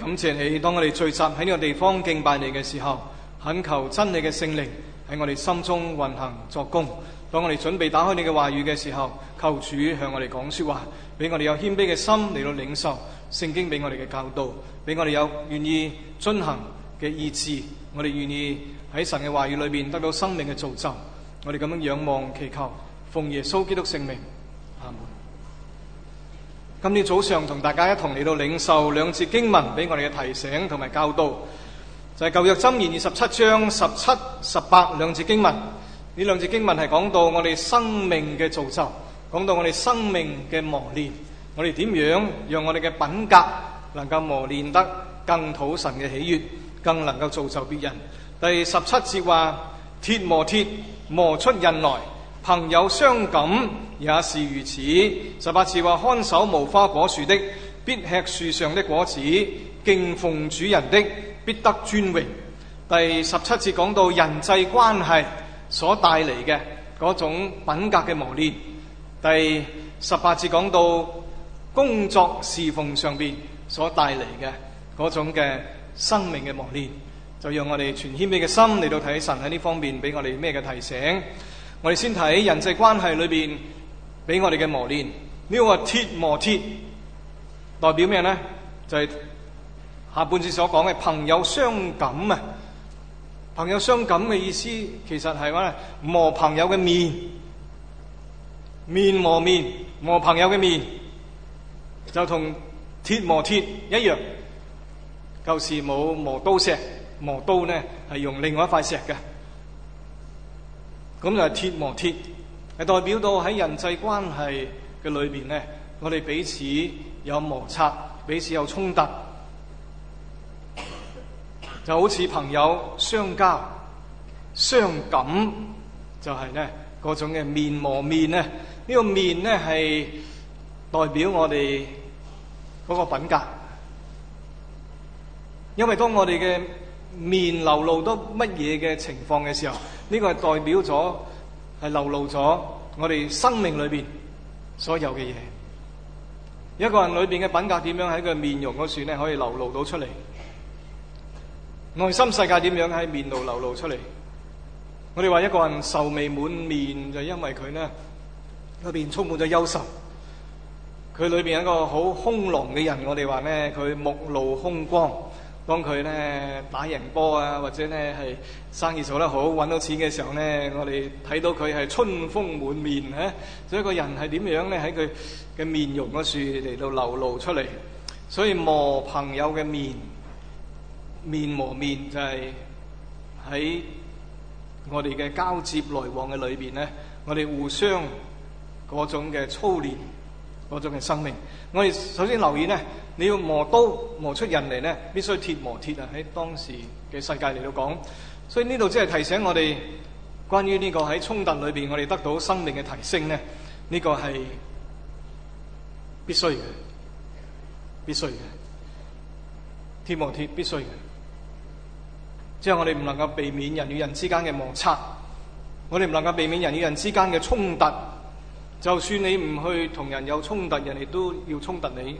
感謝你，當我哋聚集喺呢個地方敬拜你嘅時候，懇求真理嘅聖靈喺我哋心中運行作工。當我哋準備打開你嘅話語嘅時候，求主向我哋講說話，俾我哋有謙卑嘅心嚟到領受聖經俾我哋嘅教導，俾我哋有願意遵行嘅意志，我哋願意喺神嘅話語裏邊得到生命嘅造就。我哋咁樣仰望祈求，奉耶穌基督聖名，阿門。今天早上同大家一同嚟到領受兩節經文俾我哋嘅提醒同埋教導，就係舊約箴言27章17、18兩節經文。呢兩節經文係講到我哋生命嘅造就，講到我哋生命嘅磨練，我哋點樣讓我哋嘅品格能夠磨練得更討神嘅喜悅，更能夠造就別人。第17節話：鐵磨鐵，磨出刃來；朋友相感也是如此。18節話：看守無花果樹的，必吃樹上的果子；敬奉主人的，必得尊榮。第17節講到人際關係所帶嚟嘅嗰種品格嘅磨練。第18節講到工作侍奉上邊所帶嚟嘅嗰種嘅生命嘅磨練，就讓我哋全謙卑嘅心嚟到睇神喺呢方面俾我哋咩嘅提醒。我哋先睇人際關係裏邊俾我哋嘅磨練。呢個鐵磨鐵代表咩呢？就係下半節所講嘅朋友相感啊。朋友相感嘅意思其實係話磨朋友嘅面，面磨面，磨朋友嘅面，就同鐵磨鐵一樣。舊時冇磨刀石，磨刀呢係用另外一塊石嘅，咁就係鐵磨鐵，係代表到喺人際關係嘅裏邊呢，我哋彼此有摩擦，彼此有衝突，就好似朋友相交相感，就係呢嗰種嘅面磨面呢。呢個面呢係代表我哋嗰個品格，因為當我哋嘅面流露到乜嘢嘅情況嘅時候，呢個係代表咗係流露咗我哋生命裏邊所有嘅嘢。一個人裏邊嘅品格點樣喺佢面容嗰處呢可以流露到出嚟，內心世界點樣喺面度流露出嚟。我哋話一個人愁眉滿面，就因為佢呢裏邊充滿咗憂愁。佢裏邊一個好兇狼嘅人，我哋話呢佢目露凶光。當佢呢打贏波啊，或者呢係生意做得好，揾到錢嘅時候呢，我哋睇到佢係春風滿面啊。所以一個人係點樣呢？喺佢嘅面容嗰處嚟到流露出嚟。所以磨朋友嘅面，面磨面就係喺我哋嘅交接來往嘅裏邊呢，我哋互相嗰種嘅操練，嗰種嘅生命。我哋首先留意呢，你要磨刀磨出人嚟呢，必須鐵磨鐵啊！喺當時嘅世界嚟到講，所以呢度即係提醒我哋關於呢個喺衝突裏邊我哋得到生命嘅提升呢，呢個係必須嘅，必須嘅，鐵磨鐵必須嘅。即係我哋唔能夠避免人與人之間嘅摩擦，我哋唔能夠避免人與人之間嘅衝突。就算你唔去同人有衝突，人哋都要衝突你。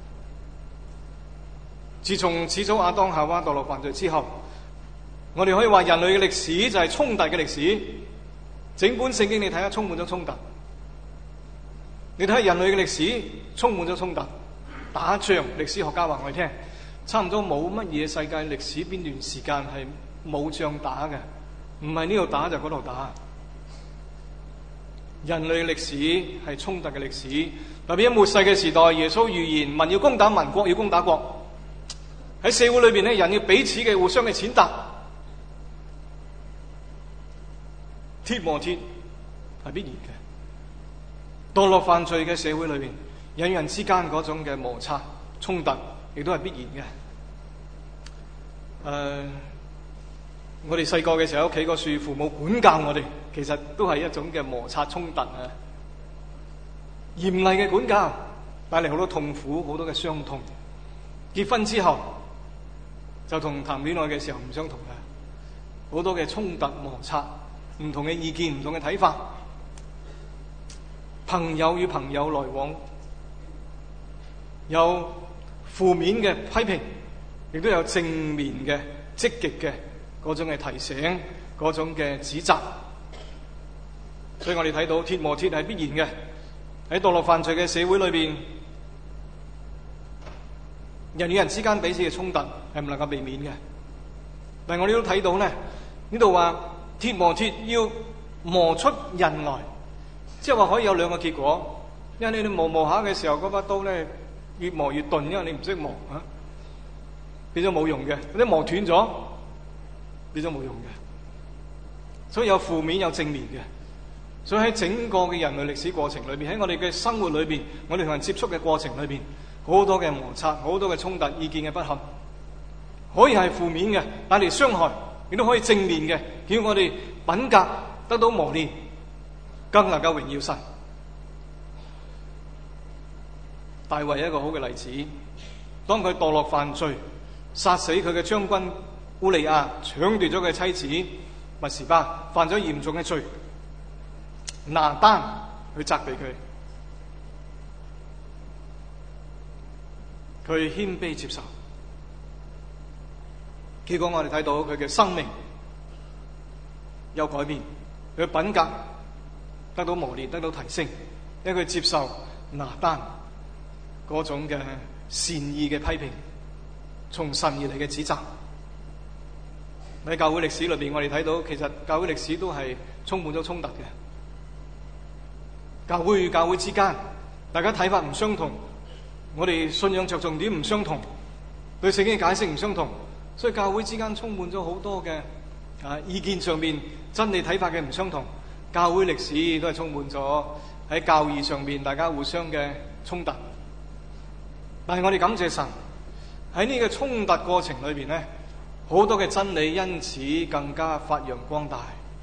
自從始祖亞當夏娃墮落犯罪之後，我哋可以話人類嘅歷史就係衝突嘅歷史。整本聖經你睇下，充滿咗衝突。你睇下人類嘅歷史充滿咗衝突，打仗。歷史學家話我哋聽，差唔多冇乜嘢世界歷史邊段時間係冇仗打嘅，唔係呢度打就嗰度打。人類嘅歷史係衝突嘅歷史，特別喺末世嘅時代，耶穌預言民要攻打民，國要攻打國。喺社會裏邊咧，人要彼此嘅互相嘅踐踏，鐵磨鐵係必然嘅。墮落犯罪嘅社會裏邊，人與人之間嗰種嘅摩擦衝突，亦都係必然嘅。我哋細個嘅時候喺屋企個樹，父母管教我哋，其實都係一種嘅摩擦衝突啊！嚴厲嘅管教帶嚟好多痛苦，好多嘅傷痛。結婚之後就同談戀愛嘅時候唔相同嘅，好多嘅衝突摩擦，唔同嘅意見，唔同嘅睇法。朋友與朋友來往，有負面嘅批評， 亦都有正面嘅積極嘅嗰種嘅提醒，嗰種嘅指責。所以我哋睇到鐵磨鐵係必然嘅。喺墮落犯罪嘅社會裏邊，人與人之間彼此嘅衝突係唔能夠避免嘅。但係我哋都睇到咧，呢度話鐵磨鐵要磨出刃來，即係話可以有兩個結果。因為你磨下嘅時候，嗰把刀咧越磨越鈍，因為你唔識磨啊，變咗冇用嘅。你磨斷咗，變咗冇用嘅。所以有負面有正面嘅。所以喺整個嘅人類歷史過程裏邊，喺我哋嘅生活裏邊，我哋同人接觸嘅過程裏邊，好多嘅摩擦，好多嘅衝突，意見嘅不合，可以係負面嘅，帶嚟傷害，亦都可以正面嘅，叫我哋品格得到磨練，更能夠榮耀神。大衛一個好嘅例子，當佢墮落犯罪，殺死佢嘅將軍烏利亞，搶奪咗佢嘅妻子拔示巴，犯咗嚴重嘅罪。拿單去責備佢，佢謙卑接受，結果我哋睇到佢嘅生命有改變，佢嘅品格得到磨練，得到提升，因為佢接受拿單嗰種嘅善意嘅批評，從神而嚟嘅指責。喺教會歷史裏邊，我哋睇到其實教會歷史都係充滿咗衝突嘅。教會與教會之間，大家睇法唔相同，我哋信仰着重點唔相同，對聖經嘅解釋唔相同，所以教會之間充滿咗好多嘅意見上面真理睇法嘅唔相同。教會歷史都係充滿咗喺教義上面大家互相嘅衝突。但係我哋感謝神，喺呢個衝突過程裏邊咧，好多嘅真理因此更加發揚光大。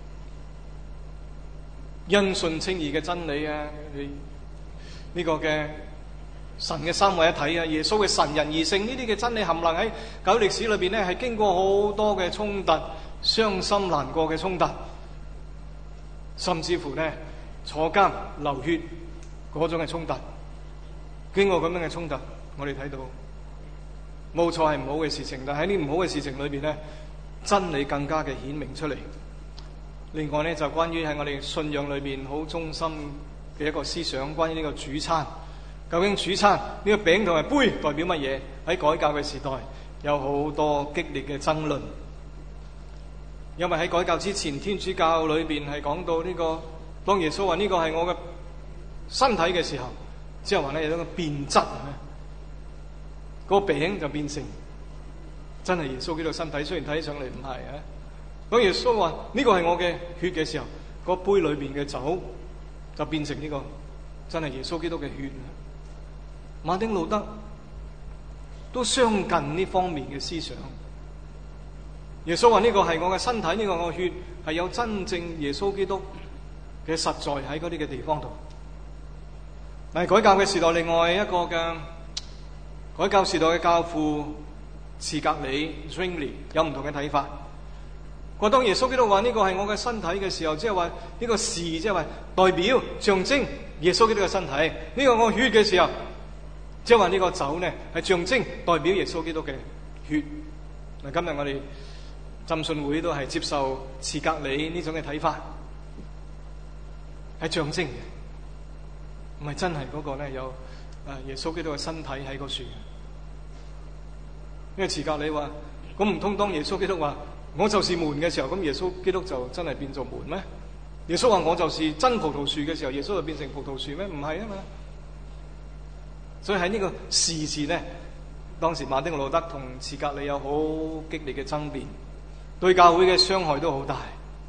因信稱義嘅真理啊，呢個嘅神嘅三位一體啊，耶穌嘅神人二性，呢啲嘅真理冚唪唥喺教會歷史裏邊咧，係經過好多嘅衝突，傷心難過嘅衝突，甚至乎咧坐監流血嗰種嘅衝突。經過咁樣嘅衝突，我哋睇到冇錯係唔好嘅事情，但喺呢唔好嘅事情裏邊咧，真理更加嘅顯明出嚟。另外咧，就關於喺我哋信仰裏邊好中心嘅一個思想，關於呢個主餐，究竟主餐呢個餅同埋杯代表乜嘢？喺改革嘅時代有好多激烈嘅爭論，因為喺改革之前，天主教裏邊係講到呢個，當耶穌話呢個係我嘅身體嘅時候，之後話咧有一個變質，個餅就變成真係耶穌基督身體，雖然睇起上嚟唔係啊。當耶穌話呢個係我嘅血嘅時候，個杯裏邊嘅酒就變成呢個真係耶穌基督嘅血。馬丁路德都相近呢方面嘅思想。耶穌話呢個係我嘅身體，呢個我嘅血，係有真正耶穌基督嘅實在喺嗰啲嘅地方度。但係改教嘅時代，另外一個嘅改教時代嘅教父茨格里 Zwingli 有唔同嘅睇法。我當耶穌基督話呢個係我嘅身體嘅時候，即係話呢個事，即係話代表象徵耶穌基督嘅身體。呢個我血嘅時候，即係話呢個酒呢係象徵代表耶穌基督嘅血。嗱，今日我哋浸信會都係接受茨格里呢種嘅睇法，係象徵嘅，唔係真係嗰個呢有耶穌基督嘅身體喺個樹。因為茨格里話，咁唔通當耶穌基督話我就是門嘅時候，咁耶穌基督就真係變做門咩？耶穌話我就是真葡萄樹嘅時候，耶穌就變成葡萄樹咩？唔係啊嘛。所以喺呢個事字呢，當時馬丁路德同茨格里有好激烈嘅爭辯，對教會嘅傷害都好大。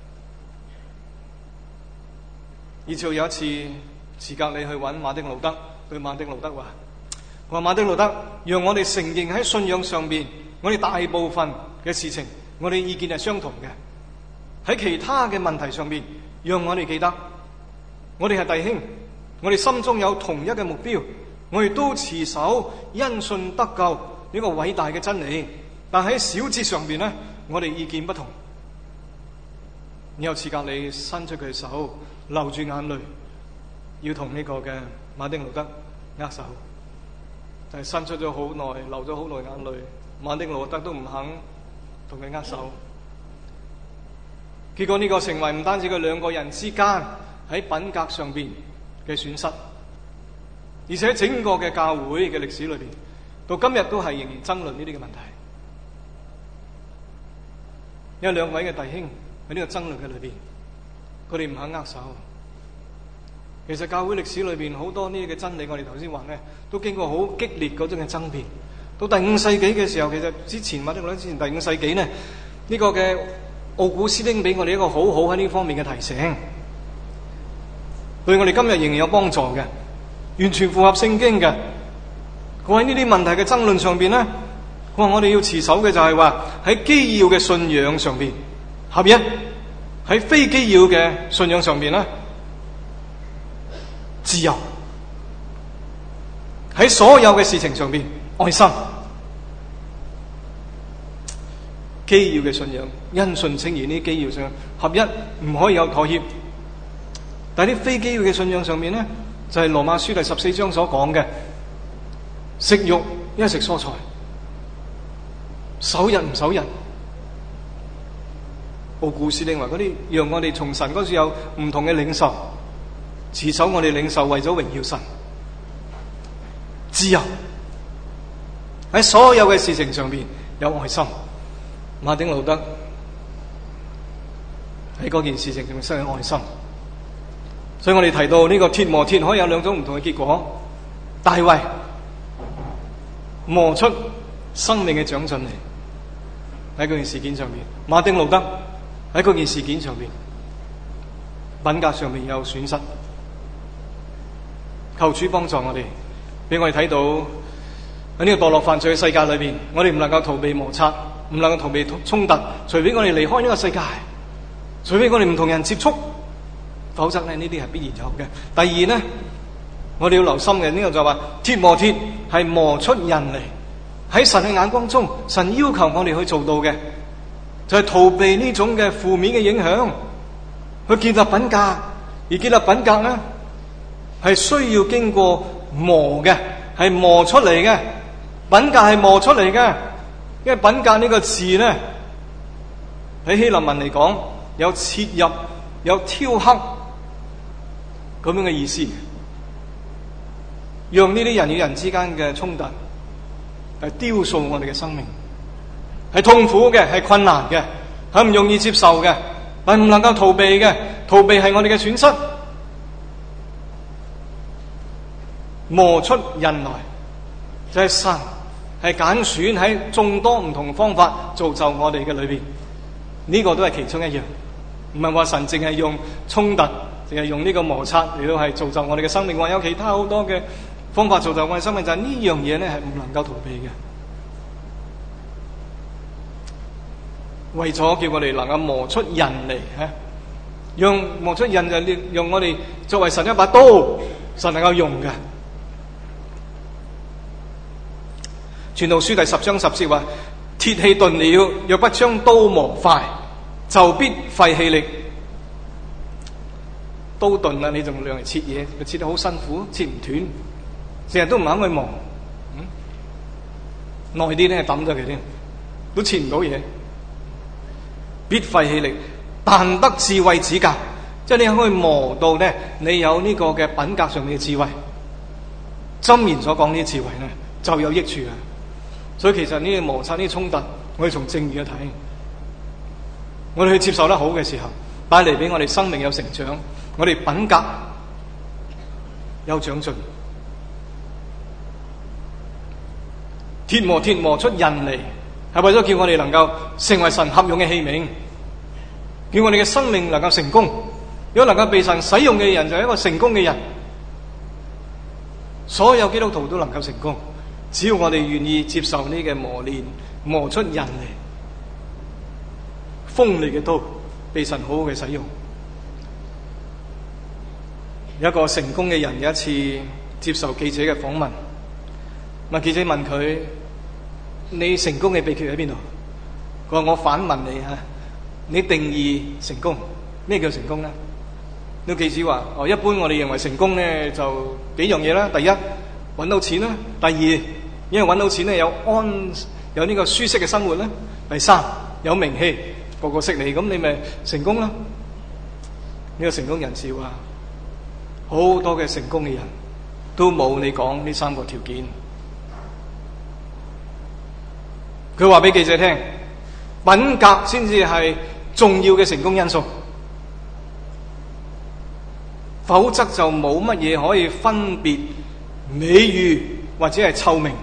以至有一次茨格里去揾馬丁路德，對馬丁路德話：我話馬丁路德，讓我哋承認喺信仰上邊，我哋大部分嘅事情，我哋意見係相同嘅。喺其他嘅問題上面，讓我哋記得，我哋係弟兄，我哋心中有同一嘅目標，我哋都持守因信得救呢個偉大嘅真理。但喺小節上邊呢，我哋意見不同。然後茨格里伸出佢手，流住眼淚，要同呢個嘅馬丁路德握手，但係伸出咗好耐，流咗好耐眼淚， 馬丁路德都唔肯同佢握手。結果呢個成為唔單止佢兩個人之間喺品格上邊嘅損失，而且整個嘅教會嘅歷史裏邊，到今日都係仍然爭論呢啲嘅問題。因為兩位嘅弟兄喺呢個爭論嘅裏邊，佢哋唔肯握手。其實教會歷史裏邊好多呢啲嘅真理，我哋頭先話咧，都經過好激烈嗰種嘅爭辯。到第5世紀嘅時候，其實之前或者講之前第5世紀呢，呢個嘅奧古斯丁俾我哋一個好好喺呢方面嘅提醒，對我哋今日仍然有幫助嘅，完全符合聖經嘅。佢喺呢啲問題嘅爭論上邊呢，佢話我哋要持守嘅就係話喺基要嘅信仰上邊合一，喺非基要嘅信仰上邊呢，自由，喺所有嘅事情上邊愛心。基要嘅信仰，因信稱義，呢啲基要信仰合一，唔可以有妥協。但係啲非基要嘅信仰上面呢，就係羅馬書第14章所講嘅，食肉一食蔬菜，守日唔守日。奧古斯丁話嗰啲讓我哋從神嗰處有唔同嘅領受，持守我哋領受為咗榮耀神，自由，喺所有嘅事情上邊有愛心。馬丁路德喺嗰件事情上失去愛心，所以我哋提到呢個鐵磨鐵可以有兩種唔同嘅結果。大衛磨出生命嘅長進嚟，喺嗰件事件上面；馬丁路德喺嗰件事件上面品格上面有損失。求主幫助我哋，俾我哋睇到喺呢個墮落犯罪嘅世界裏邊，我哋唔能夠逃避摩擦，唔能夠逃避衝突，除非我哋離開呢個世界，除非我哋唔同人接觸，否則呢啲係必然有嘅。第二呢，我哋要留心嘅呢個就係話，鐵磨鐵係磨出人嚟。喺神嘅眼光中，神要求我哋去做到嘅就係逃避呢種嘅負面嘅影響，去建立品格。而建立品格呢，係需要經過磨嘅，係磨出嚟嘅。品格係磨出嚟嘅。因為品格呢個字呢，喺希臘文嚟講，有切入、有雕刻咁樣嘅意思，讓呢啲人與人之間嘅衝突係雕塑我哋嘅生命，係痛苦嘅，係困難嘅，係唔容易接受嘅，係唔能夠逃避嘅。逃避係我哋嘅損失。磨出人來，就係神係揀選喺眾多唔同方法造就我哋嘅裏邊，呢個都係其中一樣。唔係話神淨係用衝突，淨係用呢個摩擦嚟到係造就我哋嘅生命，話有其他好多嘅方法造就我哋生命，就係呢樣嘢咧係唔能夠逃避嘅。為咗叫我哋能夠磨出人嚟，讓磨出人就用我哋作為神一把刀，神能夠用嘅。傳道書第10章10節話：鐵器鈍了，若不將刀磨快，就必廢氣力。刀鈍啦，你仲用嚟切嘢，佢切得好辛苦，切唔斷，成日都唔肯去磨。耐啲咧抌咗佢添，都切唔到嘢。必廢氣力，但得智慧指教，即係你可以磨到咧，你有呢個嘅品格上面嘅智慧。箴言所講呢啲智慧咧，就有益處啊！所以其實呢啲摩擦、呢啲衝突，我哋從正義去睇，我哋去接受得好嘅時候，帶嚟俾我哋生命有成長，我哋品格有長進。鐵磨鐵磨出人嚟，係為咗叫我哋能夠成為神合用嘅器皿，叫我哋嘅生命能夠成功。如果能夠被神使用嘅人，就係一個成功嘅人。所有基督徒都能夠成功。只要我哋願意接受呢個磨練，磨出人嚟，鋒利嘅刀，被神好好嘅使用。有一個成功嘅人有一次接受記者嘅訪問，記者問佢：你成功嘅秘訣喺邊度？佢話：我反問你吓，你定義成功，咩叫成功呢？呢個記者話：一般我哋認為成功呢就幾樣嘢啦。第一，搵到錢啦；第二，因為搵到錢咧有有呢個舒適嘅生活咧？第三，有名氣，個個識你，咁你咪成功啦。呢個成功人士話，好多嘅成功嘅人都冇你講呢三個條件。佢話俾記者聽，品格先至係重要嘅成功因素，否則就冇乜嘢可以分別美譽或者係臭名。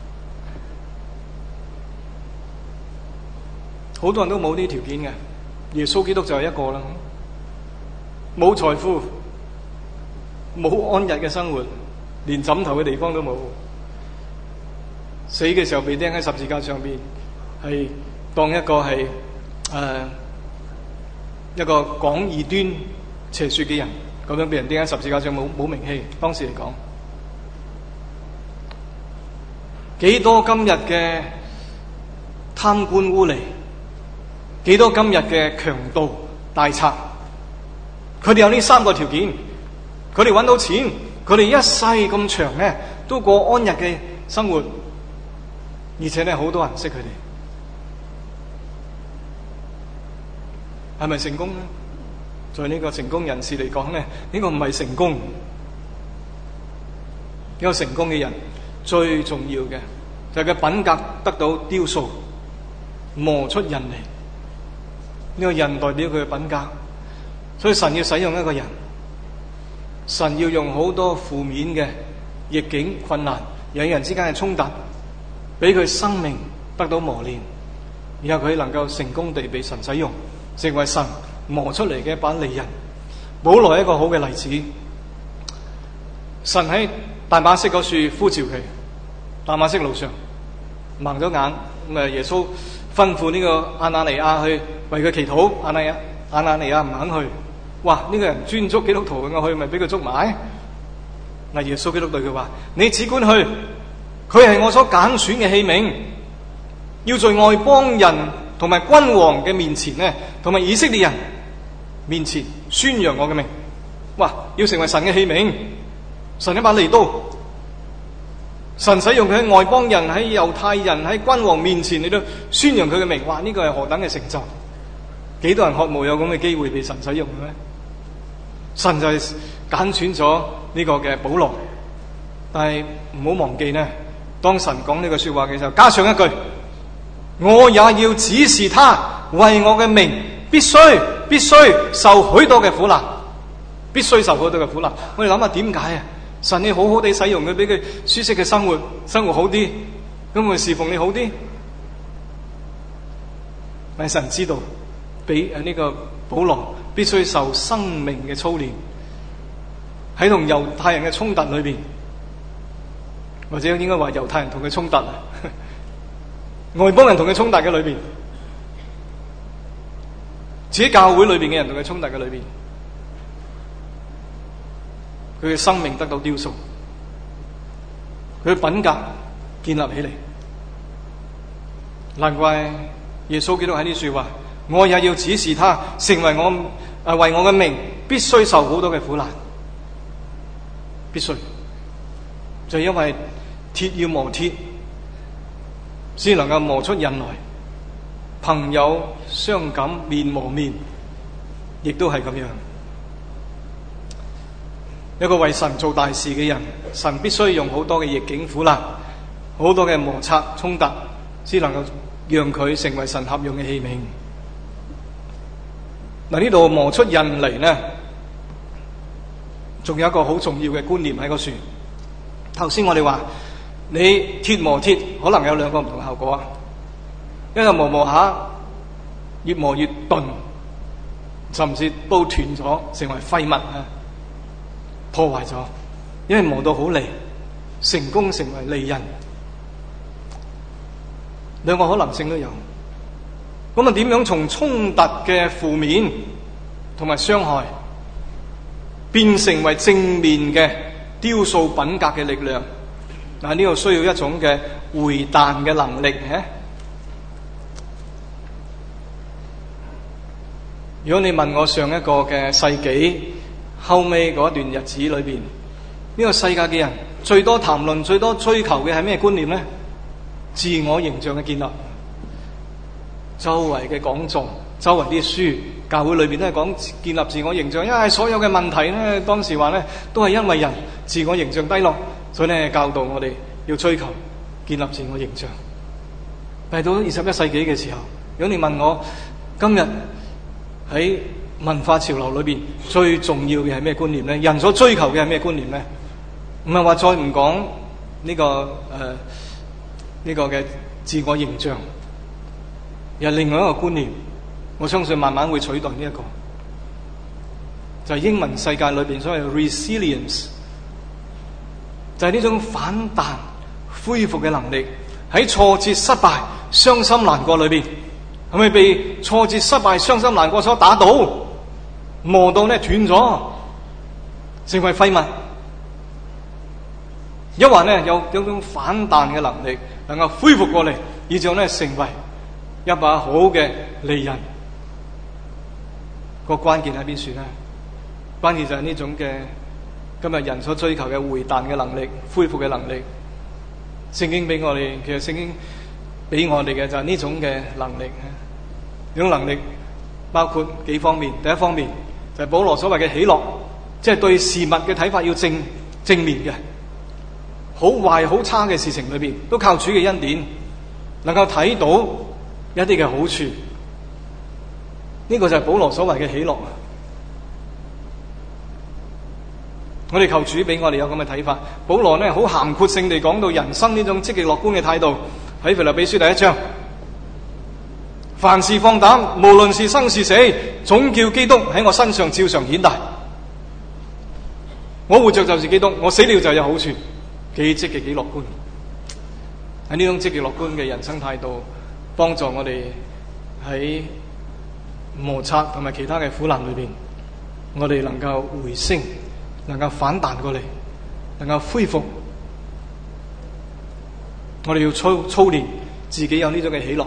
好多人都冇呢啲條件嘅，耶穌基督就係一個啦。冇財富，冇安逸嘅生活，連枕頭嘅地方都冇。死嘅時候被釘喺十字架上邊，係當一個係一個講異端邪說嘅人，咁樣被人釘喺十字架上，冇名氣。當時嚟講，幾多今日嘅貪官污吏，幾多今日嘅強盜大賊，佢哋有呢三個條件，佢哋揾到錢，佢哋一世咁長咧，都過安逸嘅生活，而且咧好多人識佢哋，係咪成功咧？在呢個成功人士嚟講咧，呢個唔係成功。一個成功嘅人最重要嘅就係佢品格得到雕塑，磨出人嚟。呢個人代表佢嘅品格，所以神要使用一個人，神要用好多負面嘅逆境困難，人與人之間嘅衝突，俾佢生命得到磨練，然後佢能夠成功地被神使用，成為神磨出嚟嘅一把利刃。保羅係一個好嘅例子，神喺大馬色嗰處呼召佢，大馬色路上盲咗眼，咁啊耶穌吩咐呢個亞拿尼亞去為佢祈禱，亞拿尼亞唔肯去。哇！呢個人專捉基督徒，我去咪俾佢捉埋？嗱，耶穌基督對佢話：你只管去，佢係我所揀選嘅器皿，要在外邦人同埋君王嘅面前呢，同埋以色列人面前宣揚我嘅名。哇！要成為神嘅器皿，神一把利刀，神使用佢喺外邦人、喺猶太人、喺君王面前，你都宣揚佢嘅名。哇！呢個係何等嘅成就？幾多人渴慕有咁嘅機會被神使用嘅咩？神就係揀選咗呢個嘅保羅，但係唔好忘記呢，當神講呢句說話嘅時候，加上一句：我也要指示他為我嘅名必須受許多嘅苦難，必須受許多嘅苦難。我哋諗下點解啊？神你好好地使用佢，俾佢舒適嘅生活好啲，咁佢侍奉你好啲。但係神知道，俾呢個保羅必須受生命嘅操練，喺同猶太人嘅衝突裏邊，或者應該話猶太人同佢衝突，外邦人同佢衝突嘅裏邊，自己教會裏邊嘅人同佢衝突嘅裏邊，佢嘅生命得到雕塑，佢嘅品格建立起嚟。難怪耶穌基督喺呢處話：我也要指示他成為我為我嘅名必須受好多嘅苦難，必須就因為鐵要磨鐵，先能夠磨出刃來。朋友相感，面磨面，亦都係咁樣。一個為神做大事嘅人，神必須用好多嘅逆境苦難，好多嘅摩擦衝突，先能夠讓佢成為神合用嘅器皿。嗱，呢度磨出刃嚟呢，仲有一個好重要嘅觀念喺個樹。頭先我哋話，你鐵磨鐵可能有兩個唔同嘅效果啊。一個磨磨下，越磨越鈍，甚至都斷咗，成為廢物啊，破壞咗。因為磨到好利，成功成為利刃，兩個可能性都有。咁啊，點樣從衝突嘅負面同埋傷害，變成為正面嘅雕塑品格嘅力量？嗱，呢個需要一種嘅回彈嘅能力。如果你問我上一個嘅世紀後尾嗰一段日子裏邊，呢個世界嘅人最多談論、最多追求嘅係咩觀念呢？ 自我形象嘅建立。周圍嘅講座，周圍啲書，教會裏邊都係講建立自我形象，因為所有嘅問題咧，當時話咧都係因為人自我形象低落，所以咧教導我哋要追求建立自我形象。但係到21世紀嘅時候，如果你問我今日喺文化潮流裏邊最重要嘅係咩觀念咧？人所追求嘅係咩觀念咧？唔係話再唔講呢個嘅自我形象，而係另外一個觀念，我相信慢慢會取代呢一個，就係英文世界裏邊所謂 resilience， 就係呢種反彈恢復嘅能力。喺挫折、失敗、傷心、難過裏邊，係咪被挫折、失敗、傷心、難過所打倒，磨到咧斷咗，成為廢物？一話咧有種反彈嘅能力，能夠恢復過嚟，以至咧成為一把好嘅利刃。個關鍵喺邊處咧？關鍵就係呢種嘅今日人所追求嘅回彈嘅能力、恢復嘅能力。聖經俾我哋，其實聖經俾我哋嘅就係呢種嘅能力。呢種能力包括幾方面。第一方面就係保羅所謂嘅喜樂，即係對事物嘅睇法要正面嘅。好壞好差嘅事情裏邊，都靠主嘅恩典，能夠睇到一啲嘅好處。呢個就係保羅所謂嘅喜樂。我哋求主俾我哋有咁嘅睇法。保羅呢好涵括性地講到人生呢種積極樂觀嘅態度，喺腓立比書第1章，凡事放膽，無論是生是死，總叫基督喺我身上照常顯大。我活着就是基督，我死了就有好處。幾積極幾樂觀。喺呢種積極樂觀嘅人生態度，幫助我哋喺摩擦同埋其他嘅苦難裏邊，我哋能夠回升，能夠反彈過嚟，能夠恢復。我哋要操練自己有呢種嘅喜樂。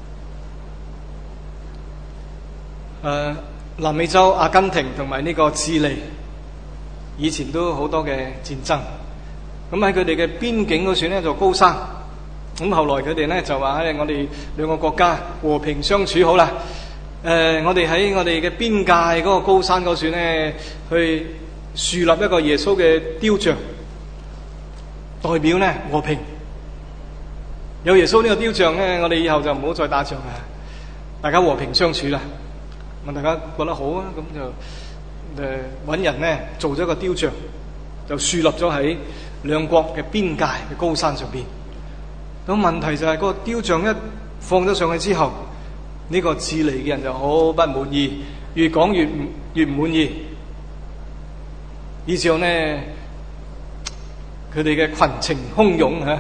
南美洲阿根廷同埋呢個智利，以前都好多嘅戰爭。咁喺佢哋嘅邊境嗰處咧就高山。咁後來佢哋咧就話我哋兩個國家和平相處好啦。我哋喺我哋嘅邊界嗰個高山嗰處咧去樹立一個耶穌嘅雕像，代表咧和平。有耶穌呢個雕像咧，我哋以後就唔好再打仗啦，大家和平相處啦。咁大家覺得好啊，咁就搵人咧做咗個雕像，就樹立咗喺兩國嘅邊界嘅高山上邊。咁問題就係個雕像一放咗上去之後，呢個智利嘅人就好不滿意，越講越唔滿意。以至後呢，佢哋嘅群情洶湧吓，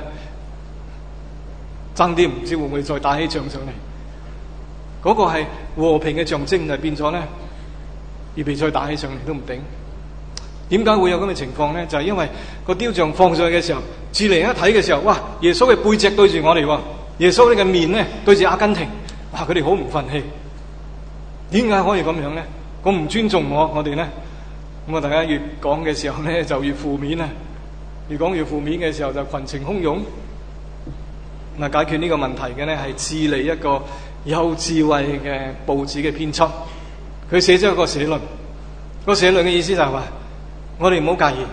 爭啲唔知會唔會再打起仗上嚟。嗰個係和平嘅象徵，就變咗咧，預備再打起上嚟都唔定。點解會有咁嘅情況咧？就係因為個雕像放上去嘅時候，智利人一睇嘅時候，哇！耶穌嘅背脊對住我哋喎，耶穌呢個面咧對住阿根廷，哇！佢哋好唔忿氣。點解可以咁樣咧？咁唔尊重我哋咧？咁啊，大家越講嘅時候咧，就越負面啊！越講越負面嘅時候，就群情洶湧。嗱，解決呢個問題嘅咧，係智利一個有智慧嘅報紙嘅編輯，佢寫咗一個社論。個社論嘅意思就係話，我哋唔好介意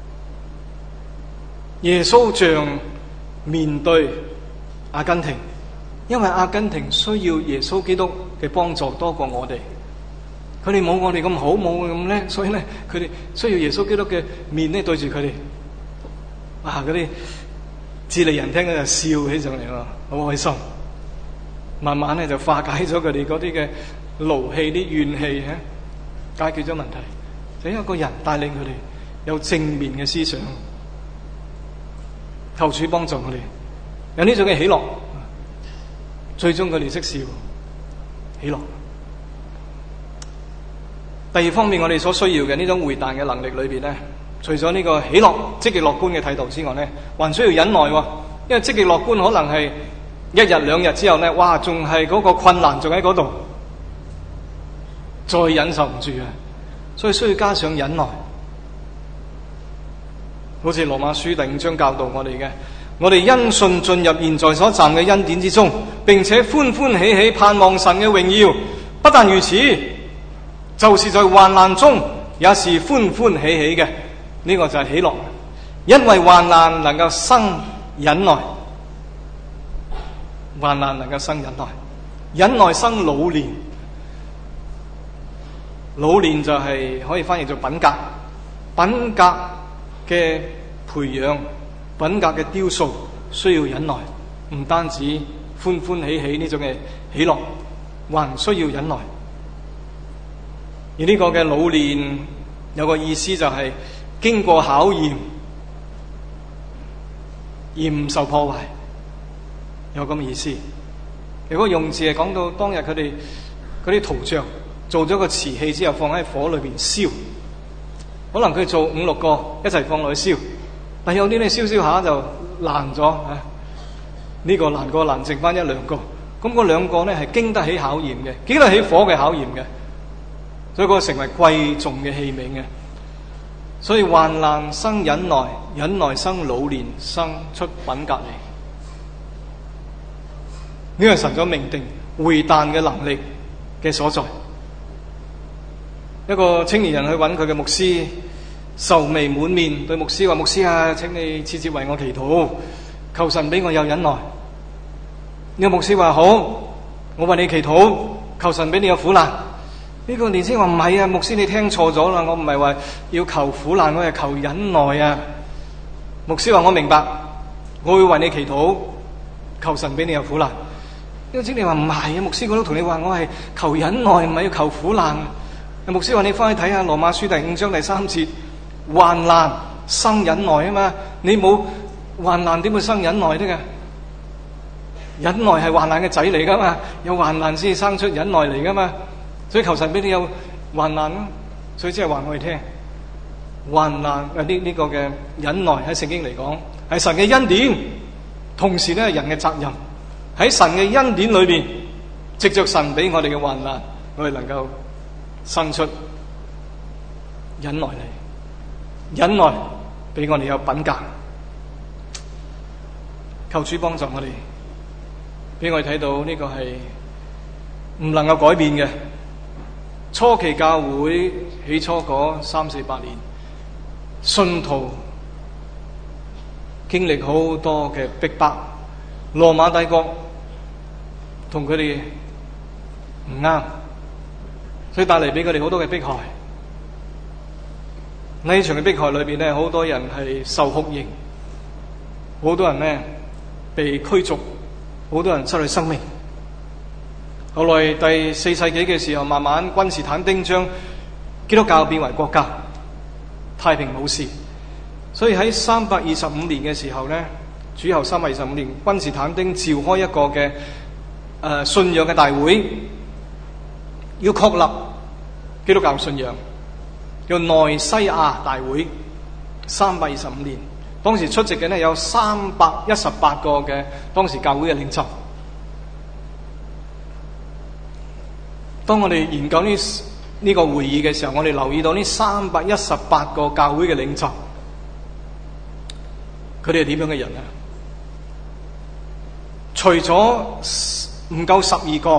耶穌像面對阿根廷，因為阿根廷需要耶穌基督嘅幫助多過我哋。佢哋冇我哋咁好，冇我哋咁叻，所以咧佢哋需要耶穌基督嘅面咧對住佢哋。哇！嗰啲智利人聽咗就笑起上嚟咯，好開心。慢慢咧就化解咗佢哋嗰啲嘅勞氣、啲怨氣，解決咗問題。就因為一個人帶領佢哋有正面嘅思想，求主幫助我哋有呢種嘅喜樂。最終佢哋識笑，喜樂。第二方面，我哋所需要嘅呢種回彈嘅能力裏邊咧，除咗呢個喜樂、積極樂觀嘅態度之外咧，還需要忍耐喎。因為積極樂觀可能係一日兩日之後咧，哇，仲係嗰個困難仲喺嗰度，再忍受唔住啊！所以需要加上忍耐。好似羅馬書第5章教導我哋嘅， 我哋因信進入現在所站嘅恩典之中，並且歡歡喜喜盼望神嘅榮耀。不但如此，就是在患難中也是歡歡喜喜嘅。呢個就係喜樂，因為患難能夠生忍耐，患難能夠生忍耐，忍耐生老練。老練就係可以翻譯做品格，品格嘅培養，品格嘅雕塑需要忍耐，唔單止歡歡喜喜呢種嘅喜樂，還需要忍耐。而呢個嘅老練有個意思就係經過考驗而唔受破壞，有咁嘅意思。如果用字係講到當日佢哋嗰啲陶匠做咗個瓷器之後放喺火裏邊燒，可能佢做5-6個一齊放落去燒，但有啲咧燒燒下就爛咗啊！呢個爛過爛，剩翻1-2個，咁嗰2個咧係經得起考驗嘅，經得起火嘅考驗嘅，所以嗰個成為貴重嘅器皿嘅。所以患難生忍耐，忍耐生老練，生出品格嚟。呢個係神所命定回彈嘅能力嘅所在。一個青年人去揾佢嘅牧師，愁眉滿面，對牧師話：牧師啊，請你切切為我祈禱，求神俾我有忍耐。呢個牧師話：好，我為你祈禱，求神俾你有苦難。呢個年青人話：唔係啊，牧師你聽錯咗啦，我唔係話要求苦難，我係求忍耐啊。牧師話：我明白，我會為你祈禱，求神俾你有苦難。呢個青年話：唔係啊，牧師我都同你話，我係求忍耐，唔係要求苦難。牧師話：你翻去睇下羅馬書第5章第3節，患難生忍耐啊嘛，你冇患難點會生忍耐的噶？忍耐係患難嘅仔嚟噶嘛，有患難先生出忍耐嚟噶嘛，所以求神俾你有患難咯。所以即係話我哋聽，患難呢個嘅忍耐喺聖經嚟講係神嘅恩典，同時咧係人嘅責任。喺神嘅恩典裏邊，藉着神俾我哋嘅患難，我哋能夠生出忍耐嚟，忍耐俾我哋有品格。求主幫助我哋，俾我哋睇到呢個係唔能夠改變嘅。初期教會起初嗰300-400年，信徒經歷好多嘅逼迫，羅馬帝國同佢哋唔啱，所以帶嚟俾佢哋好多嘅迫害。呢場嘅迫害裏邊咧，好多人係受酷刑，好多人咧被驅逐，好多人失去生命。後來第4世紀嘅時候，慢慢君士坦丁將基督教變為國教，太平無事。所以喺325年嘅時候咧，主後325年，君士坦丁召開一個嘅信仰嘅大會，要確立基督教信仰，叫內西亞大會。325年，當時出席嘅呢有318個嘅當時教會嘅領袖。當我哋研究呢個會議嘅時候，我哋留意到呢318個教會嘅領袖，佢哋係點樣嘅人啊？除咗唔夠12個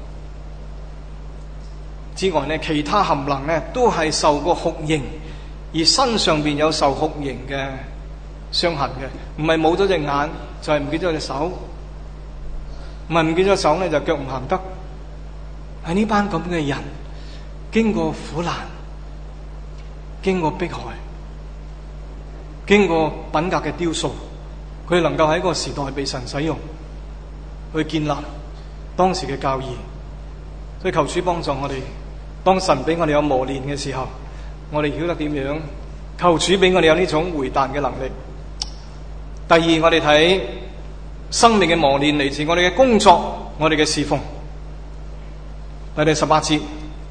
之外呢，其他冚唪唥呢都係受過酷刑，而身上邊有受酷刑嘅傷痕嘅，唔係冇咗隻眼，就係唔見咗隻手，唔係唔見咗手呢，就腳唔行得。係呢班咁嘅人，經過苦難，經過迫害，經過品格嘅雕塑，佢哋能夠喺個時代被神使用，去建立當時嘅教義。所以求主幫助我哋，當神俾我哋有磨練嘅時候，我哋曉得點樣。求主俾我哋有呢種回彈嘅能力。第二，我哋睇生命嘅磨練嚟自我哋嘅工作，我哋嘅侍奉。第18節，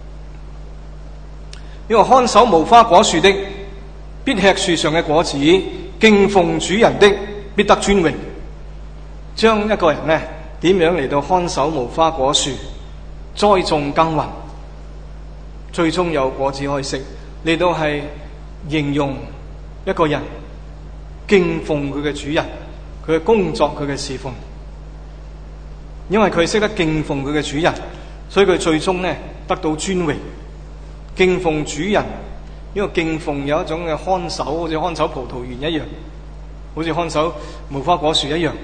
因為看守無花果樹的，必吃樹上嘅果子；敬奉主人的，必得尊榮。將一個人呢，點樣嚟到看守無花果樹，栽種耕耘，最終有果子可以食，嚟到係形容一個人敬奉佢嘅主人， 佢嘅工作，佢嘅侍奉。因為佢識得敬奉佢嘅主人，所以佢最終呢得到尊榮。敬奉主人，因為敬奉有一種嘅看守，好似看守葡萄園一樣，好似看守無花果樹一樣，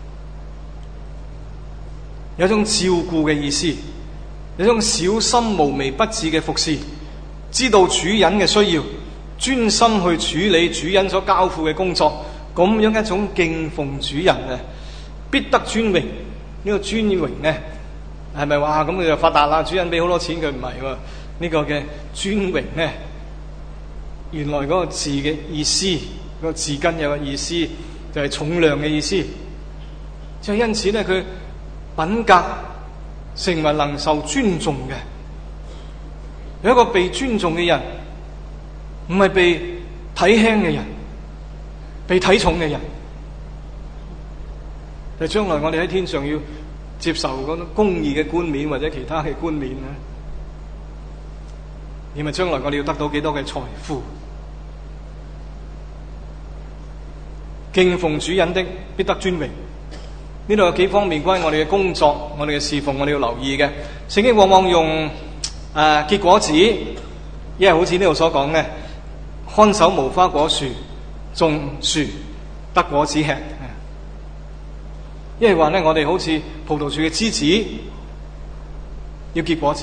有一種照顧嘅意思，有一種小心無微不至嘅服侍，知道主人嘅需要，專心去處理主人所交付嘅工作，咁樣一種敬奉主人啊，必得尊榮。呢個尊榮呢，係咪話咁佢就發達啦？主人俾好多錢佢，唔係喎。呢個嘅尊榮呢，原來嗰個字嘅意思，嗰個字根有個意思，就係重量嘅意思。即係因此呢，佢品格成為能受尊重嘅，有一個被尊重嘅人，唔係被睇輕嘅人，被睇重嘅人。就將來我哋喺天上要接受嗰種公義嘅冠冕或者其他嘅冠冕咧，而咪將來我哋要得到幾多嘅財富？敬奉主人的必得尊榮。呢度有幾方面關於我哋嘅工作、我哋嘅侍奉，我哋要留意嘅。聖經往往用結果子，因為好似呢度所講嘅，看守無花果樹、種樹得果子吃。因為話咧，我哋好似葡萄樹嘅枝子，要結果子，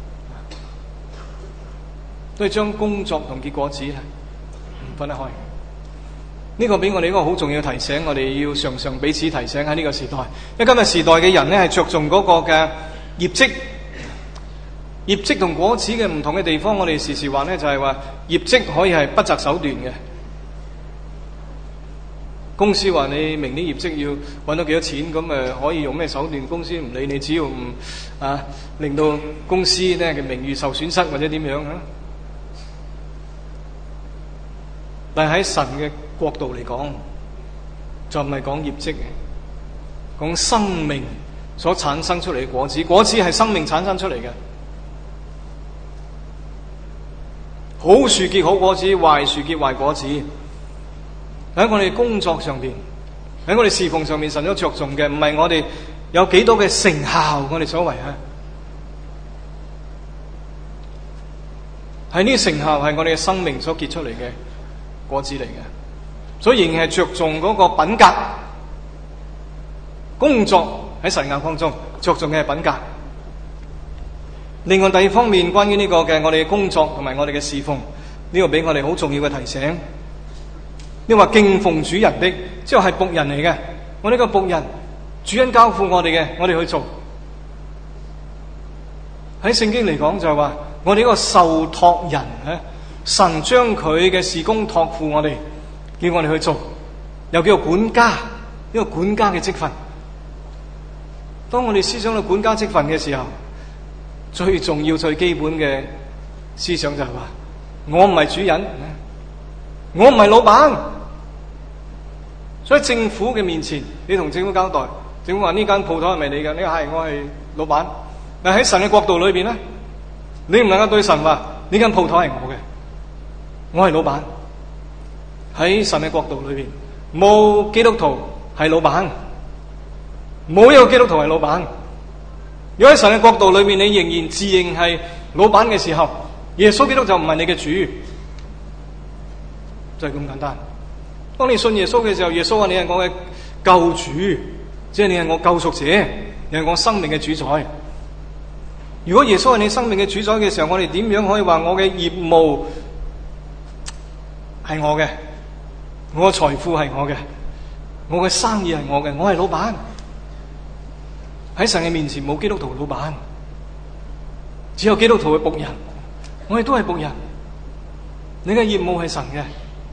都係將工作同結果子唔分得開。呢個俾我哋一個好重要提醒，我哋要常常彼此提醒喺呢個時代。因為今日時代嘅人咧，係着重嗰個嘅業績同果子嘅唔同嘅地方，我哋時時話咧就係話業績可以係不擇手段嘅。公司話你明年業績要搵到幾多錢，咁可以用咩手段？公司唔理你，只要唔令到公司咧嘅名譽受損失或者點樣啊？但係喺神嘅角度嚟講，就唔係講業績嘅，講生命所產生出嚟嘅果子。果子係生命產生出嚟嘅，好樹結好果子，壞樹結壞果子。喺我哋工作上邊，喺我哋侍奉上面，神都着重嘅唔係我哋有幾多嘅成效，我哋所謂係呢成效係我哋嘅生命所結出嚟嘅果子嚟嘅，所以仍然係着重嗰個品格。工作喺神眼光中着重嘅係品格。另外第二方面，關於呢個嘅我哋嘅工作同埋我哋嘅侍奉，呢個俾我哋好重要嘅提醒。你話敬奉主人的，即係僕人嚟嘅。我呢個僕人，主人交付我哋嘅，我哋去做。喺聖經嚟講就係話，我哋呢個受託人咧，神將佢嘅事工託付我哋，叫我哋去做，又叫做管家，呢個管家嘅職分。當我哋思想到管家職分嘅時候，最重要、最基本嘅思想就係話，我唔係主人，我唔係老闆。所以政府嘅面前，你同政府交代，政府話呢間鋪頭係咪你嘅？呢個係，我係老闆。但喺神嘅國度裏邊咧，你唔能夠對神話呢間鋪頭係我嘅，我係老闆。喺神嘅國度裏邊，冇基督徒係老闆，冇一個基督徒係老闆。如果喺神嘅國度裏面，你仍然自認係老闆嘅時候，耶穌基督就唔係你嘅主，就係咁簡單。當你信耶穌嘅時候，耶穌話你係我嘅救主，即係你係我救贖者，你係我生命嘅主宰。如果耶穌係你生命嘅主宰嘅時候，我哋點樣可以話我嘅業務係我嘅，我嘅財富係我嘅，我嘅生意係我嘅，我係老闆。喺神嘅面前冇基督徒老闆，只有基督徒嘅僕人。我哋都係僕人，你嘅業務係神嘅。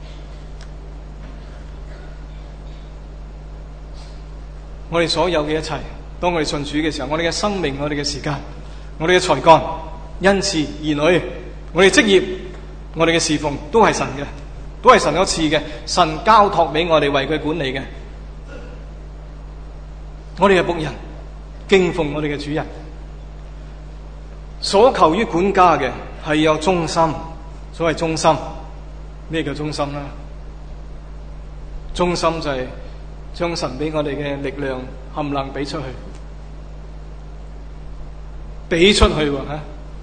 我哋所有嘅一切，當我哋信主嘅時候，我哋嘅生命、我哋嘅時間、我哋嘅才幹、恩賜、兒女、我哋職業、我哋嘅侍奉，都係神嘅，都係神所賜嘅，神交託俾我哋為佢管理嘅。我哋係僕人，敬奉我哋嘅主人。所求於管家嘅係有忠心。所謂忠心，咩叫忠心呢？忠心就係將神俾我哋嘅力量冚唪唥俾出去，俾出去喎吓！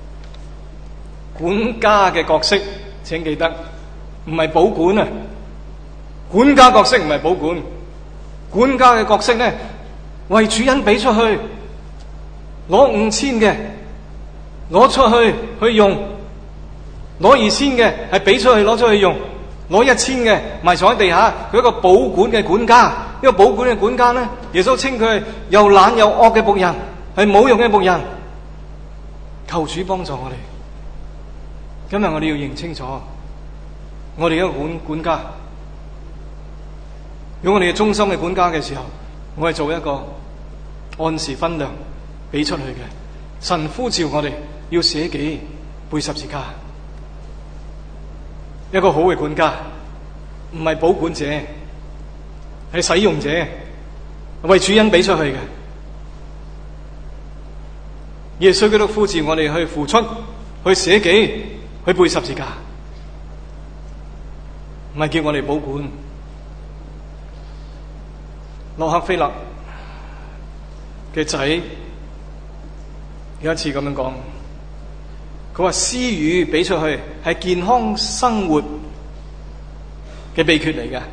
管家嘅角色，請記得，唔係保管啊！管家角色唔係保管，管家嘅角色呢，為主人俾出去，攞5000嘅，攞出去去用；攞2000嘅係俾出去攞出去用；攞1000嘅埋藏喺地下。佢一個保管嘅管家，呢個保管嘅管家呢，耶穌稱佢係又懶又惡嘅僕人，係冇用嘅僕人。求主幫助我哋。今日我哋要認清楚，我哋一個管家。如果我哋係忠心嘅管家嘅時候，我係做一個按時分糧俾出去嘅。神呼召我哋要捨己背十字架。一個好嘅管家唔係保管者，係使用者，為主人俾出去嘅。耶穌基督呼召我哋去付出，去捨己，去背十字架，唔係叫我哋保管。洛克菲勒嘅仔有一次咁樣講，佢話施予俾出去係健康生活嘅秘訣嚟嘅。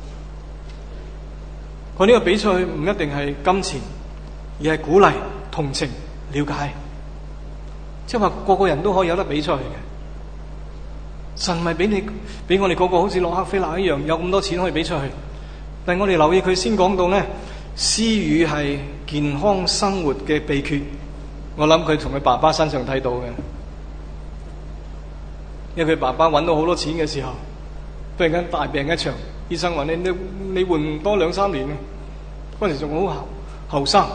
佢呢個俾出去唔一定係金錢，而係鼓勵、同情、了解，即係話個個人都可以有得俾出去嘅。神咪俾我哋個個好似洛克菲勒一樣，有咁多錢可以俾出去。但係我哋留意佢先講到呢，施予係健康生活嘅秘訣。我諗佢從佢爸爸身上睇到嘅，因為佢爸爸揾到好多錢嘅時候，突然間大病一場，醫生話你活唔多2-3年，嗰陣時仲好後生，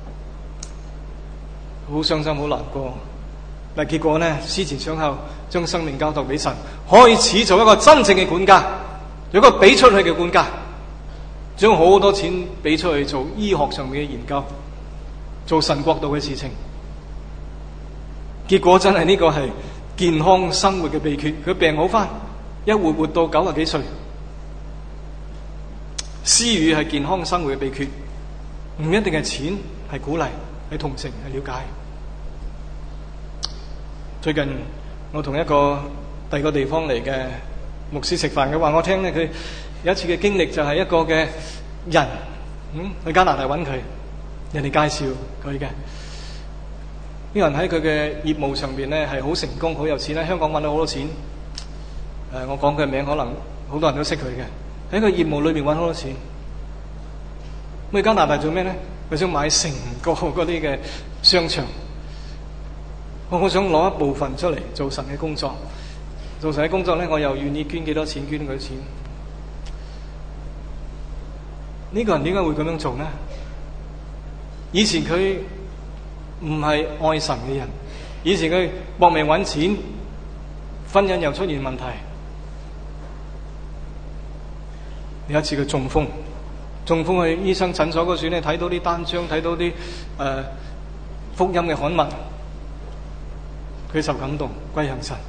好傷心好難過。但結果呢，思前想後，將生命交託俾神，開始做一個真正嘅管家，有一個俾出去嘅管家，將好多錢俾出去做醫學上面嘅研究，做神國度嘅事情。結果真係呢個係健康生活嘅秘訣。佢病好翻，一活到90幾歲。施予係健康生活嘅秘訣，唔一定係錢，係鼓勵，係同情，係了解。最近我同一個第二個地方嚟嘅牧師食飯，佢話我聽咧，佢有一次嘅經歷就係一個嘅人，去加拿大揾佢，人哋介紹佢嘅。呢個人喺佢嘅業務上邊咧係好成功，好有錢，喺香港揾到好多錢。我講佢嘅名，可能好多人都識佢嘅。喺佢業務裏邊揾好多錢。咁去加拿大做咩咧？佢想買成個嗰啲嘅商場。我想攞一部分出嚟做神嘅工作。做神嘅工作咧，我又願意捐幾多錢，捐佢錢。呢個人點解會咁樣做呢？以前佢唔係愛神嘅人，以前佢搏命揾錢，婚姻又出現問題。有一次佢中風去醫生診所嗰處咧，睇到啲單張，睇到啲福音嘅刊物，佢受感動歸向神，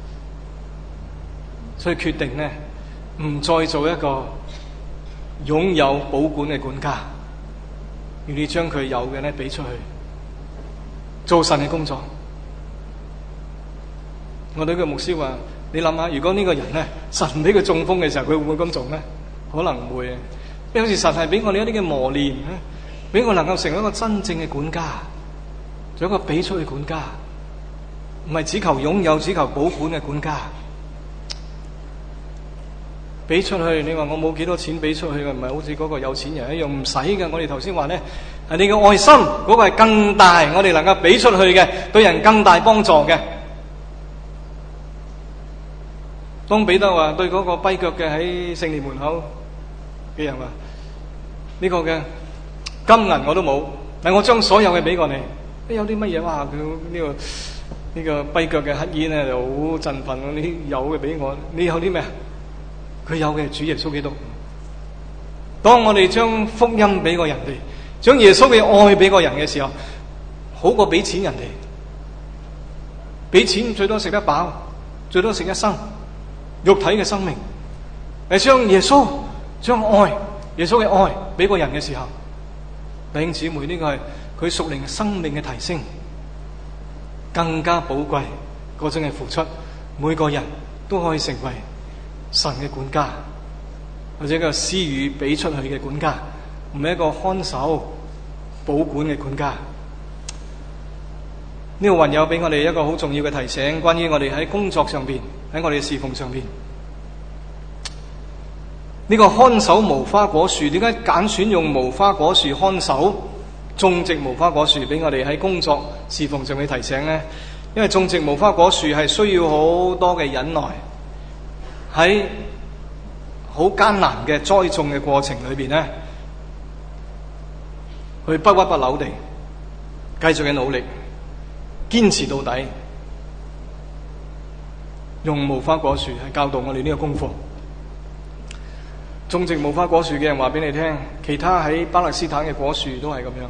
所以決定呢唔再做一個擁有保管嘅管家，願意將佢有嘅咧俾出去做神嘅工作。我對佢牧師話：你諗下，如果呢個人咧，神俾佢中風嘅時候，佢會唔會咁做呢？可能唔會。因為好似神係俾我哋一啲嘅磨練，俾我能夠成為一個真正嘅管家，做一個俾出去管家，唔係只求擁有、只求保管嘅管家。俾出去，你話我冇幾多錢俾出去嘅，唔係好似嗰個有錢人一樣唔使嘅。我哋頭先話咧，係你嘅愛心嗰個係更大，我哋能夠俾出去嘅，對人更大幫助嘅。當彼得話對嗰個跛腳嘅喺聖殿門口嘅人話：呢個嘅金銀我都冇，但我將所有嘅俾過你。有啲乜嘢？哇！佢呢個跛腳嘅乞兒咧就好振奮，你有嘅俾我，你有啲咩？佢有嘅主耶穌基督。當我哋將福音俾個人哋，將耶穌嘅愛俾個人嘅時候，好過俾錢人哋。俾錢最多食得飽，最多食一生肉體嘅生命。係將耶穌、將愛耶穌嘅愛俾個人嘅時候，弟兄姊妹，呢個係佢屬靈生命嘅提升，更加寶貴嗰種嘅付出。每個人都可以成為神嘅管家，或者一個施予俾出去嘅管家，唔係一個看守保管嘅管家。呢個雲有俾我哋一個好重要嘅提醒，關於我哋喺工作上邊，喺我哋嘅侍奉上邊。呢個看守無花果樹，點解揀選用無花果樹看守種植無花果樹俾我哋喺工作侍奉上面提醒呢？因為種植無花果樹係需要好多嘅忍耐，喺好艱難嘅栽種嘅過程裏邊呢，去不屈不撓地繼續嘅努力，堅持到底。用無花果樹係教導我哋呢個功課。種植無花果樹嘅人話俾你聽，其他喺巴勒斯坦嘅果樹都係咁樣。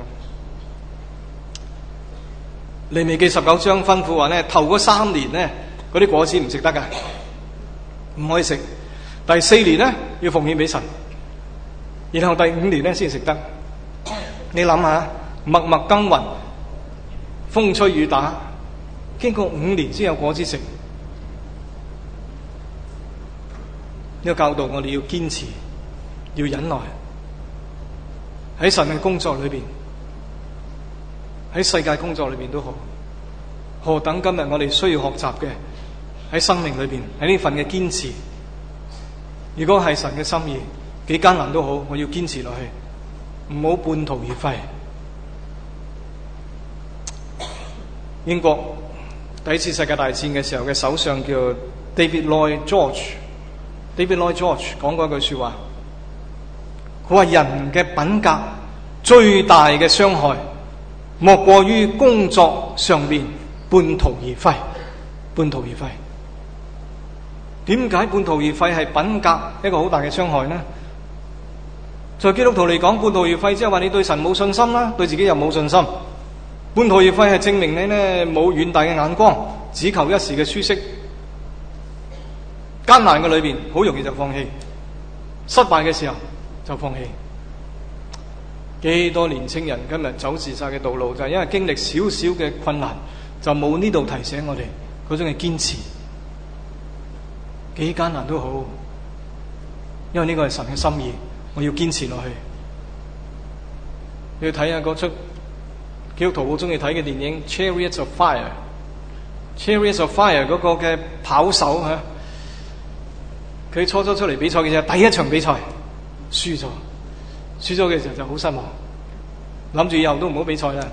利未記19章吩咐話呢，頭嗰3年呢，嗰啲果子唔食得㗎，唔可以食。第4年呢，要奉獻俾神，然後第5年呢先食得。你諗下，默默耕耘，風吹雨打，經過5年先有果子食。呢個教導我哋要堅持，要忍耐，喺神嘅工作裏邊，喺世界工作裏邊都好。何等今日我哋需要學習嘅，喺生命裏邊，喺呢份嘅堅持。如果係神嘅心意，幾艱難都好，我要堅持落去，唔好半途而廢。英國第一次世界大戰嘅時候嘅首相叫 David Lloyd George 講過一句說話，佢話人嘅品格最大嘅傷害，莫過於工作上面半途而廢。半途而廢，點解半途而廢係品格一個好大嘅傷害呢？在基督徒嚟講，半途而廢即係話你對神冇信心啦，對自己又冇信心。半途而廢係證明你呢冇遠大嘅眼光，只求一時嘅舒適。艱難嘅裏邊，好容易就放棄；失敗嘅時候就放棄。幾多年青人今日走自殺嘅道路，就係因為經歷少少嘅困難，就冇呢度提醒我哋嗰種嘅堅持。幾艱難都好，因為呢個係神嘅心意，我要堅持落去。你要睇下嗰出基督徒好中意睇嘅電影《Chariots of Fire》，《Chariots of Fire》嗰個嘅跑手吓。佢初出嚟比賽嘅時候，第一場比賽輸咗嘅時候就好失望，諗住以後都唔好比賽啦。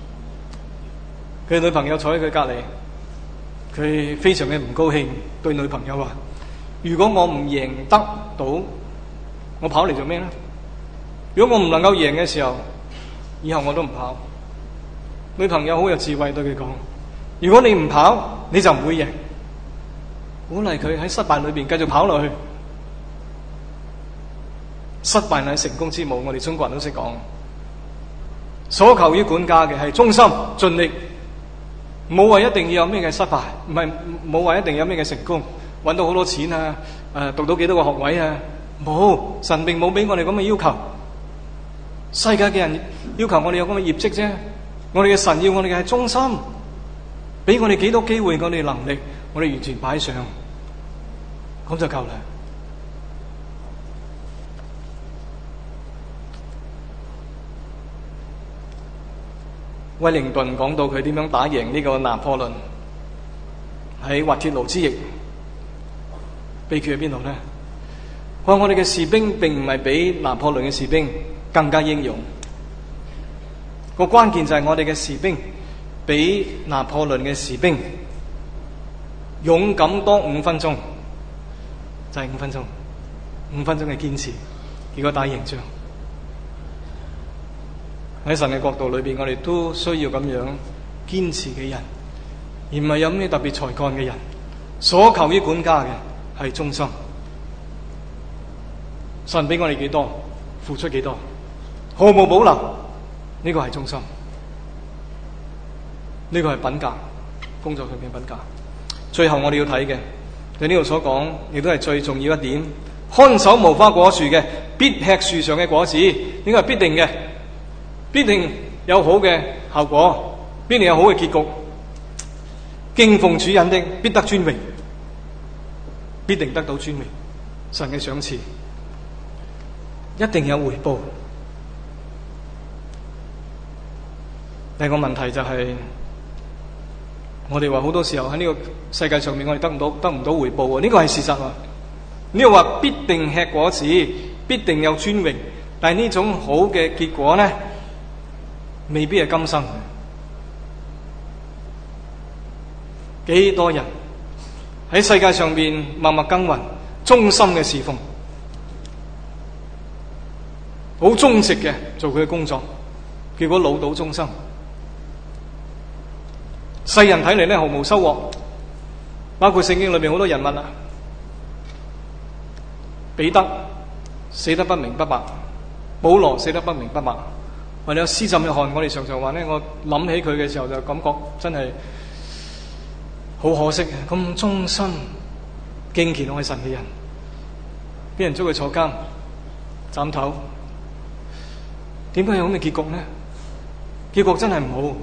佢女朋友坐喺佢隔籬，佢非常嘅唔高興，對女朋友話：如果我唔贏得到，我跑嚟做咩呢？如果我唔能夠贏嘅時候，以後我都唔跑。女朋友好有智慧對佢講：如果你唔跑，你就唔會贏。鼓勵佢喺失敗裏邊繼續跑落去。失敗係成功之母，我哋中國人都識講。所求於管家嘅係忠心盡力，冇話一定要有咩嘅失敗，唔係冇話一定有咩嘅成功，搵到好多錢啊，讀到幾多個學位啊，冇，神並冇俾我哋咁嘅要求。世界嘅人要求我哋有咁嘅業績啫，我哋嘅神要我哋嘅係忠心，俾我哋幾多機會，我哋能力，我哋完全擺上，咁就夠啦。威靈頓講到佢點樣打贏呢個拿破崙喺滑鐵盧之役，秘訣喺邊度呢？佢話我哋嘅士兵並唔係比拿破崙嘅士兵更加英勇，個關鍵就係我哋嘅士兵比拿破崙嘅士兵勇敢多5分鐘，就係5分鐘，5分鐘嘅堅持，結果打贏仗。喺神嘅國度裏邊，我哋都需要咁樣堅持嘅人，而唔係有咩特別才幹嘅人。所求於管家嘅係忠心。神俾我哋幾多，付出幾多，毫無保留，呢個係忠心，呢個係品格，工作上面品格。最後我哋要睇嘅，喺呢度所講，亦都係最重要一點。看守無花果樹嘅必吃樹上嘅果子，應該係必定嘅，必定有好嘅效果，必定有好嘅結局。敬奉主人的必得尊榮，必定得到尊榮，神嘅賞賜一定有回報。第二個問題就係，我哋話好多時候喺呢個世界上面，我哋得唔到回報喎，呢個係事實啊。呢個話必定吃果子，必定有尊榮，但係呢種好嘅結果呢，未必係今生。幾多人喺世界上面默默耕耘，忠心嘅侍奉，好忠直嘅做佢嘅工作，結果老到終生。世人睇嚟咧毫無收穫，包括聖經裏面好多人物啊，彼得死得不明不白，保羅死得不明不白，或者有施浸約翰，我哋常常話咧，我諗起佢嘅時候就感覺真係好可惜，咁忠心敬虔愛神嘅人，俾人捉佢坐監斬頭，點解有咁嘅結局呢？結局真係唔好。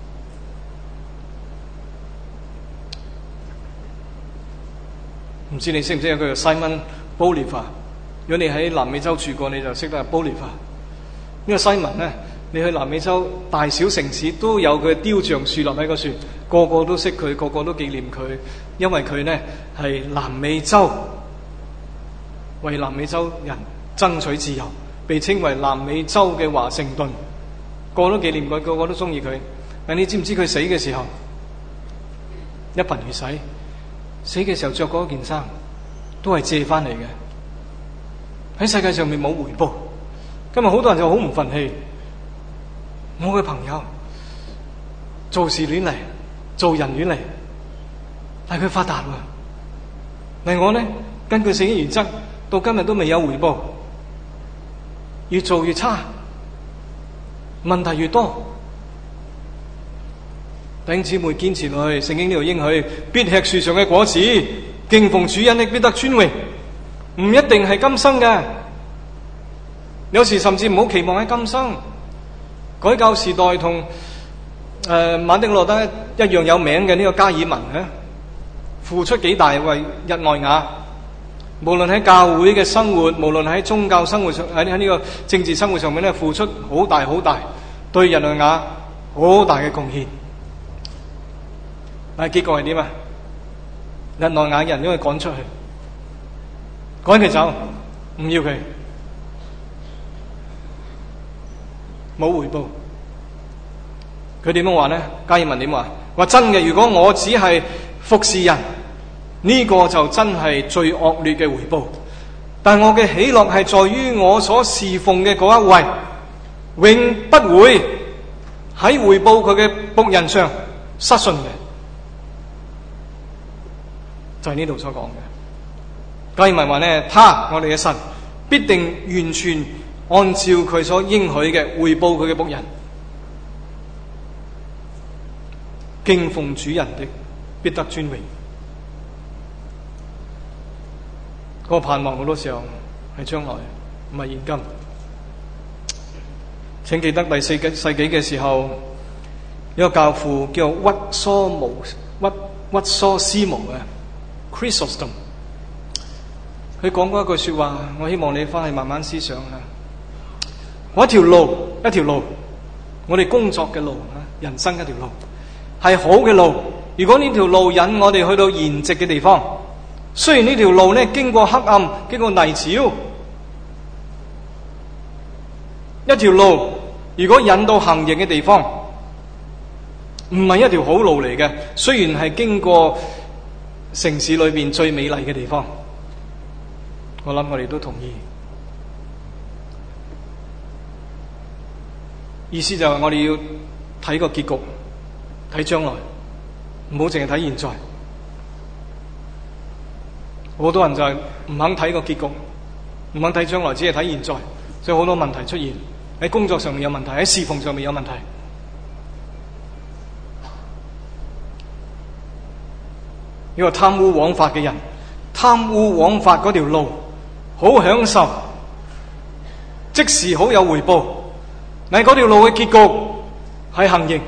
唔知你識唔識有個叫 Simon Bolivar？ 如果你喺南美洲住過，你就識得 Bolivar。呢個 Simon 咧，你去南美洲大小城市都有佢嘅雕像樹立喺個樹，個個都識佢，個個都紀念佢，因為佢呢係南美洲為南美洲人爭取自由，被稱為南美洲嘅華盛頓，個個都紀念佢，個個都中意佢。但你知唔知佢死嘅時候一貧如洗？死嘅時候着嗰件衫都係借翻嚟嘅，喺世界上面冇回報。今日好多人就好唔忿氣，我嘅朋友做事亂嚟，做人亂嚟，但係佢發達喎。但我呢，根據聖經原則，到今日都未有回報，越做越差，問題越多。弟兄姊妹堅持落去，聖經呢度應許必吃樹上嘅果子，敬奉主恩的必得尊榮，唔一定係今生嘅，有時甚至唔好期望喺今生。改教時代同馬丁路德一樣有名嘅呢個加爾文咧，付出幾大為日內瓦，無論喺教會嘅生活，無論喺宗教生活上，喺呢個政治生活上面咧，付出好大好大，對日內瓦好大嘅貢獻。但係結果係點啊？日內瓦人因為趕出去，趕佢走，唔要佢，冇回報。佢點樣話呢？加爾文點話？話真嘅，如果我只係服侍人，呢個就真係最惡劣嘅回報。但我嘅喜樂係在於我所侍奉嘅嗰一位，永不會喺回報佢嘅僕人上失信嘅。就係呢度所講嘅。加爾文話呢，他我哋嘅神必定完全按照佢所應許嘅回報佢嘅僕人，敬奉主人的必得尊榮。嗰個盼望好多時候係將來，唔係現今。請記得第4世紀嘅時候，有一個教父叫屈梭斯姆嘅 Chrysostom， 佢講過一句說話，我希望你翻去慢慢思想啊。我一條路，我哋工作嘅路啊，人生一條路係好嘅路。如果呢條路引我哋去到賢直嘅地方，雖然呢條路呢經過黑暗，經過泥沼，一條路如果引到行刑嘅地方，唔係一條好路嚟嘅。雖然係經過城市裏邊最美麗嘅地方，我諗我哋都同意。意思就係我哋要睇個結局，睇將來，唔好淨係睇現在。好多人就係唔肯睇個結局，唔肯睇將來，只係睇現在，所以好多問題出現。喺工作上面有問題，喺侍奉上面有問題。一個貪污枉法嘅人，貪污枉法嗰條路好享受， 即時好有回報。但係嗰條路嘅結局係行刑，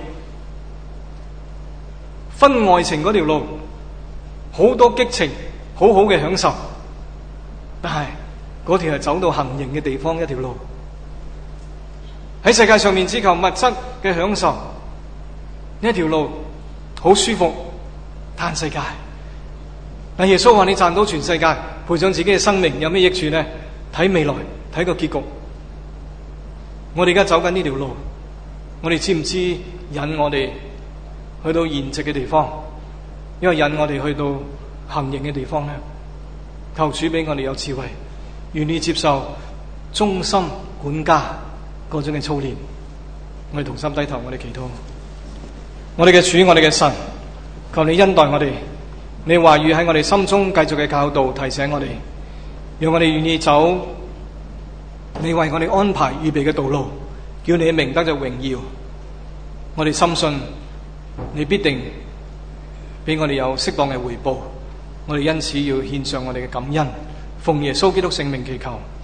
婚外情嗰條路好多激情，好好嘅享受，但係嗰條係走到行刑嘅地方一條路。喺世界上面只求物質嘅享受，呢一條路好舒服，嘆世界。但耶穌話：你賺到全世界，賠上自己嘅生命，有咩益處呢？睇未來，睇個結局。我哋而家走緊呢條路，我哋知唔知引我哋去到現實嘅地方，因為引我哋去到行刑嘅地方呢？求主俾我哋有智慧，願意接受忠心管家嗰種嘅操練。我哋同心低頭，我哋祈禱。我哋嘅主，我哋嘅神，求你恩待我哋，你話語喺我哋心中繼續嘅教導提醒我哋，讓我哋願意走你為我哋安排預備嘅道路，叫你嘅名得着榮耀。我哋深信你必定俾我哋有適當嘅回報，我哋因此要獻上我哋嘅感恩，奉耶穌基督聖名祈求。